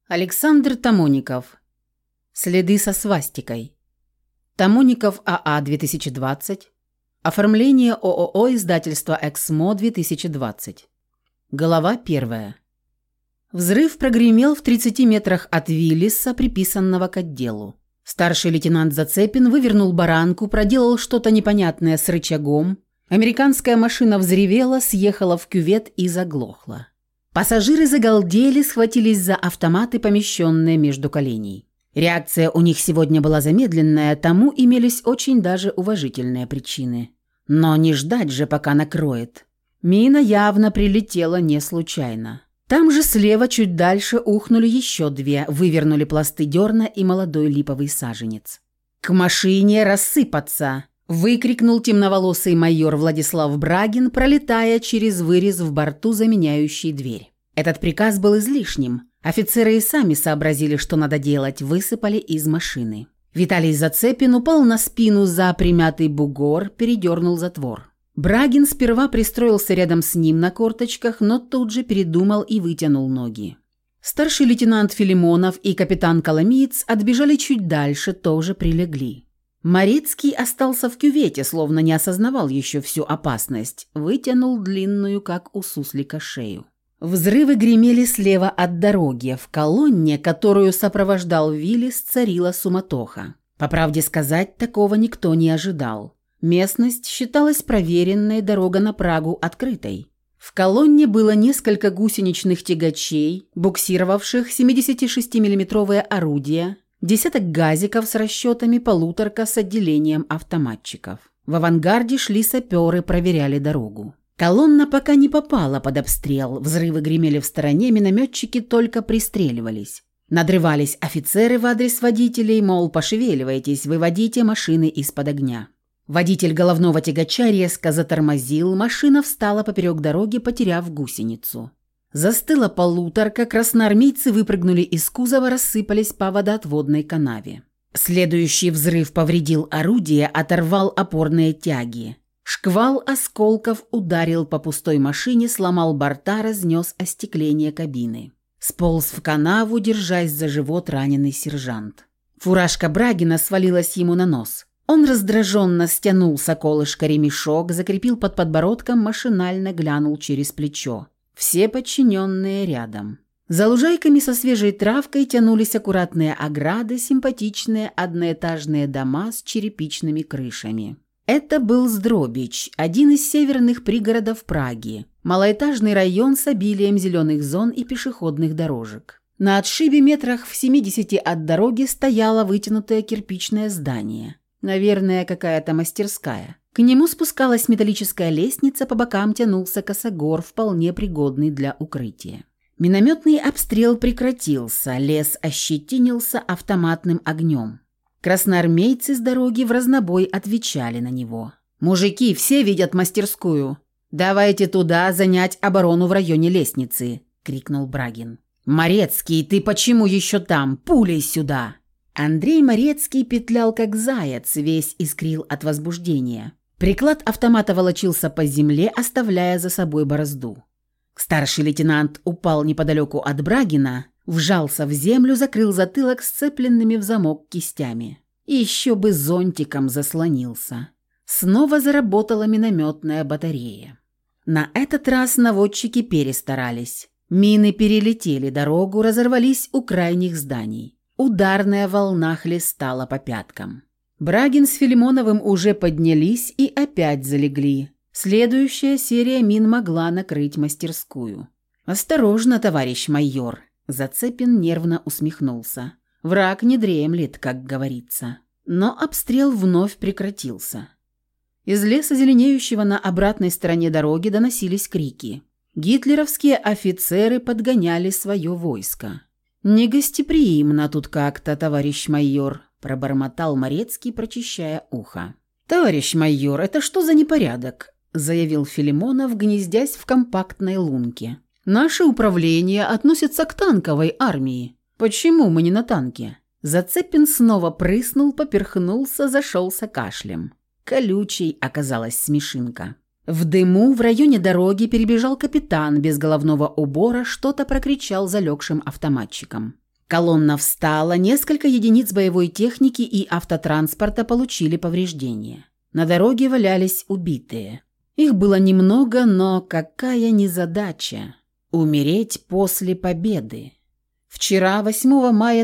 Александр Тамоников. Следы со свастикой. Тамоников АА 2020. Оформление ООО издательства «Эксмо» 2020. Глава 1. Взрыв прогремел в 30 метрах от Виллиса, приписанного к отделу. Старший лейтенант Зацепин вывернул баранку, проделал что-то непонятное с рычагом. Американская машина взревела, съехала в кювет и заглохла. Пассажиры загалдели, схватились за автоматы, помещенные между коленей. Реакция у них сегодня была замедленная, тому имелись очень даже уважительные причины. Но не ждать же, пока накроет. Мина явно прилетела не случайно. Там же слева, чуть дальше, ухнули еще две, вывернули пласты дерна и молодой липовый саженец. «К машине рассыпаться!» – выкрикнул темноволосый майор Владислав Брагин, пролетая через вырез в борту, заменяющий дверь. Этот приказ был излишним. Офицеры и сами сообразили, что надо делать, высыпали из машины. Виталий Зацепин упал на спину за примятый бугор, передернул затвор. Брагин сперва пристроился рядом с ним на корточках, но тут же передумал и вытянул ноги. Старший лейтенант Филимонов и капитан Коломиец отбежали чуть дальше, тоже прилегли. Морецкий остался в кювете, словно не осознавал еще всю опасность, вытянул длинную, как у суслика, шею. Взрывы гремели слева от дороги. В колонне, которую сопровождал Виллис, царила суматоха. По правде сказать, такого никто не ожидал. Местность считалась проверенной, дорога на Прагу открытой. В колонне было несколько гусеничных тягачей, буксировавших 76-миллиметровые орудия, десяток газиков с расчетами, полуторка с отделением автоматчиков. В авангарде шли саперы, проверяли дорогу. Колонна пока не попала под обстрел, взрывы гремели в стороне, минометчики только пристреливались. Надрывались офицеры в адрес водителей, мол, пошевеливайтесь, выводите машины из-под огня. Водитель головного тягача резко затормозил, машина встала поперек дороги, потеряв гусеницу. Застыла полуторка, красноармейцы выпрыгнули из кузова, рассыпались по водоотводной канаве. Следующий взрыв повредил орудие, оторвал опорные тяги. Шквал осколков ударил по пустой машине, сломал борта, разнес остекление кабины. Сполз в канаву, держась за живот, раненый сержант. Фуражка Брагина свалилась ему на нос. Он раздраженно стянул с околышка ремешок, закрепил под подбородком, машинально глянул через плечо. Все подчиненные рядом. За лужайками со свежей травкой тянулись аккуратные ограды, симпатичные одноэтажные дома с черепичными крышами. Это был Здробич, один из северных пригородов Праги, малоэтажный район с обилием зеленых зон и пешеходных дорожек. На отшибе метрах в 70 от дороги стояло вытянутое кирпичное здание. Наверное, какая-то мастерская. К нему спускалась металлическая лестница, по бокам тянулся косогор, вполне пригодный для укрытия. Минометный обстрел прекратился, лес ощетинился автоматным огнем. Красноармейцы с дороги в разнобой отвечали на него. «Мужики, все видят мастерскую. Давайте туда занять оборону в районе лестницы», — крикнул Брагин. «Морецкий, ты почему еще там? Пулей сюда!» Андрей Морецкий петлял как заяц, весь искрил от возбуждения. Приклад автомата волочился по земле, оставляя за собой борозду. Старший лейтенант упал неподалеку от Брагина, вжался в землю, закрыл затылок сцепленными в замок кистями. И еще бы зонтиком заслонился. Снова заработала минометная батарея. На этот раз наводчики перестарались. Мины перелетели дорогу, разорвались у крайних зданий. Ударная волна хлестала по пяткам. Брагин с Филимоновым уже поднялись и опять залегли. Следующая серия мин могла накрыть мастерскую. «Осторожно, товарищ майор!» Зацепин нервно усмехнулся. «Враг не дремлет, как говорится». Но обстрел вновь прекратился. Из леса, зеленеющего на обратной стороне дороги, доносились крики. Гитлеровские офицеры подгоняли свое войско. «Негостеприимно тут как-то, товарищ майор», – пробормотал Морецкий, прочищая ухо. «Товарищ майор, это что за непорядок?» – заявил Филимонов, гнездясь в компактной лунке. «Наше управление относится к танковой армии. Почему мы не на танке?» Зацепин снова прыснул, поперхнулся, зашелся кашлем. Колючей оказалась смешинка. В дыму в районе дороги перебежал капитан без головного убора, что-то прокричал залегшим автоматчикам. Колонна встала, несколько единиц боевой техники и автотранспорта получили повреждения. На дороге валялись убитые. Их было немного, но какая незадача – умереть после победы. Вчера, 8 мая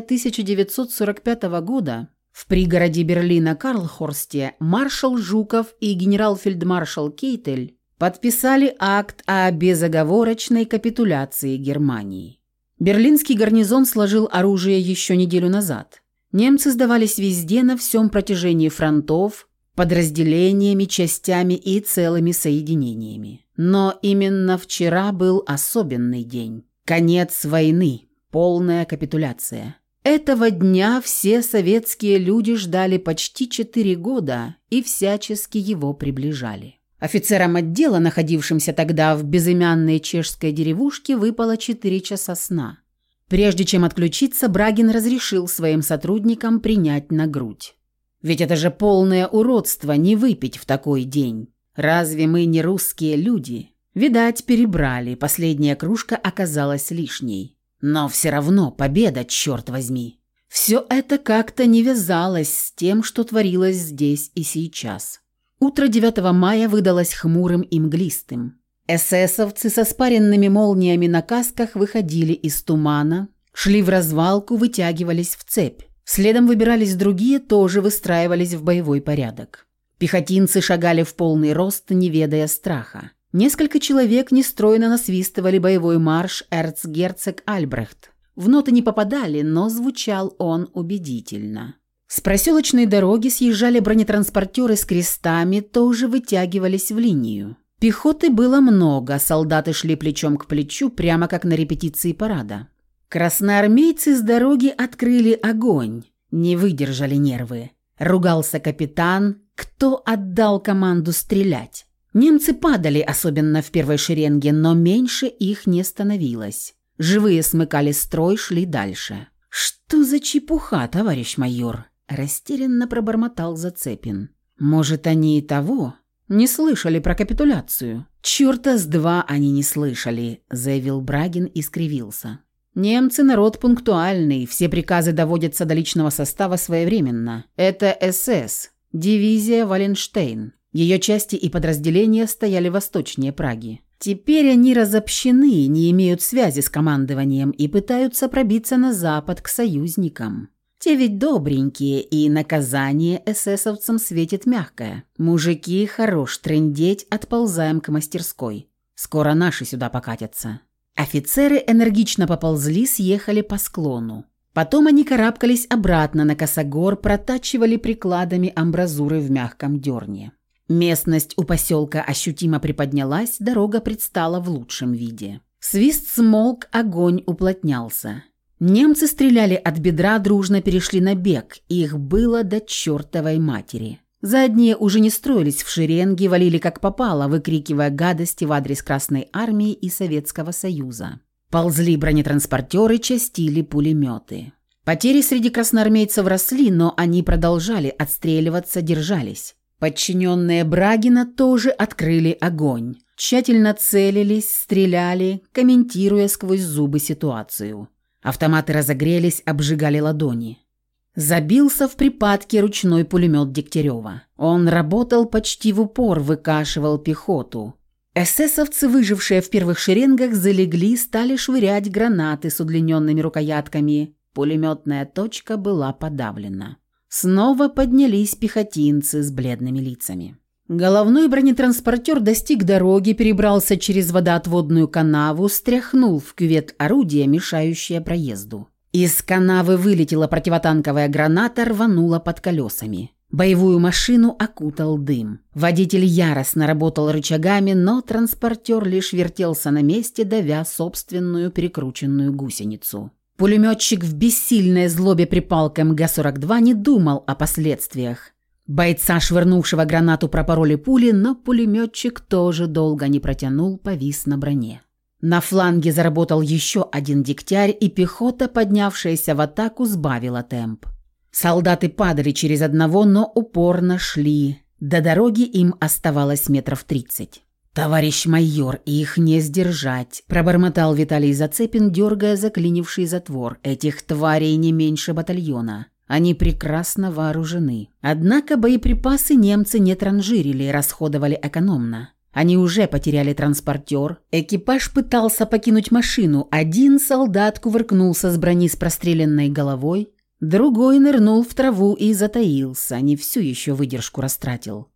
1945 года, в пригороде Берлина Карлхорсте маршал Жуков и генерал-фельдмаршал Кейтель подписали акт о безоговорочной капитуляции Германии. Берлинский гарнизон сложил оружие еще неделю назад. Немцы сдавались везде на всем протяжении фронтов, подразделениями, частями и целыми соединениями. Но именно вчера был особенный день. Конец войны, полная капитуляция. Этого дня все советские люди ждали почти 4 года и всячески его приближали. Офицерам отдела, находившимся тогда в безымянной чешской деревушке, выпало 4 часа сна. Прежде чем отключиться, Брагин разрешил своим сотрудникам принять на грудь. Ведь это же полное уродство не выпить в такой день. Разве мы не русские люди? Видать, перебрали, последняя кружка оказалась лишней. Но все равно победа, черт возьми. Все это как-то не вязалось с тем, что творилось здесь и сейчас. Утро 9 мая выдалось хмурым и мглистым. Эсэсовцы со спаренными молниями на касках выходили из тумана, шли в развалку, вытягивались в цепь. Следом выбирались другие, тоже выстраивались в боевой порядок. Пехотинцы шагали в полный рост, не ведая страха. Несколько человек нестройно насвистывали боевой марш «Эрцгерцог Альбрехт». В ноты не попадали, но звучал он убедительно. С проселочной дороги съезжали бронетранспортеры с крестами, тоже вытягивались в линию. Пехоты было много, солдаты шли плечом к плечу, прямо как на репетиции парада. Красноармейцы с дороги открыли огонь, не выдержали нервы. Ругался капитан, кто отдал команду стрелять. Немцы падали, особенно в первой шеренге, но меньше их не становилось. Живые смыкали строй, шли дальше. «Что за чепуха, товарищ майор?» – растерянно пробормотал Зацепин. «Может, они и того? Не слышали про капитуляцию?» «Чёрта с два они не слышали», – заявил Брагин и скривился. «Немцы народ пунктуальный, все приказы доводятся до личного состава своевременно. Это СС, дивизия Валенштейн. Ее части и подразделения стояли восточнее Праги. Теперь они разобщены, не имеют связи с командованием и пытаются пробиться на запад к союзникам. Те ведь добренькие, и наказание эсэсовцам светит мягкое. Мужики, хорош трындеть, отползаем к мастерской. Скоро наши сюда покатятся». Офицеры энергично поползли, съехали по склону. Потом они карабкались обратно на косогор, протачивали прикладами амбразуры в мягком дерне. Местность у поселка ощутимо приподнялась, дорога предстала в лучшем виде. Свист смолк, огонь уплотнялся. Немцы стреляли от бедра, дружно перешли на бег, их было до чертовой матери. Задние уже не строились в шеренги, валили как попало, выкрикивая гадости в адрес Красной Армии и Советского Союза. Ползли бронетранспортеры, частили пулеметы. Потери среди красноармейцев росли, но они продолжали отстреливаться, держались. Подчиненные Брагина тоже открыли огонь. Тщательно целились, стреляли, комментируя сквозь зубы ситуацию. Автоматы разогрелись, обжигали ладони. Забился в припадке ручной пулемет Дегтярева. Он работал почти в упор, выкашивал пехоту. Эсэсовцы, выжившие в первых шеренгах, залегли, стали швырять гранаты с удлиненными рукоятками. Пулеметная точка была подавлена. Снова поднялись пехотинцы с бледными лицами. Головной бронетранспортер достиг дороги, перебрался через водоотводную канаву, стряхнул в кювет орудие, мешающее проезду. Из канавы вылетела противотанковая граната, рванула под колесами. Боевую машину окутал дым. Водитель яростно работал рычагами, но транспортер лишь вертелся на месте, давя собственную перекрученную гусеницу. Пулеметчик в бессильной злобе припал к МГ-42, не думал о последствиях. Бойца, швырнувшего гранату, пропороли пули, но пулеметчик тоже долго не протянул, повис на броне. На фланге заработал еще один Дегтярь, и пехота, поднявшаяся в атаку, сбавила темп. Солдаты падали через одного, но упорно шли. До дороги им оставалось метров 30. «Товарищ майор, их не сдержать», – пробормотал Виталий Зацепин, дергая заклинивший затвор. «Этих тварей не меньше батальона. Они прекрасно вооружены. Однако боеприпасы немцы не транжирили, расходовали экономно. Они уже потеряли транспортер. Экипаж пытался покинуть машину. Один солдат кувыркнулся с брони с простреленной головой, другой нырнул в траву и затаился, не всю еще выдержку растратил.